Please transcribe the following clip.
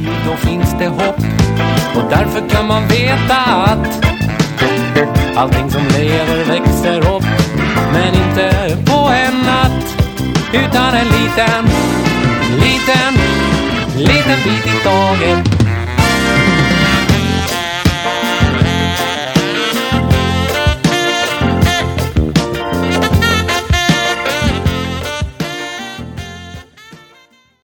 då finns det hopp. Och därför kan man veta att allting som lever växer upp. Men inte på en natt, utan en liten bit i taget.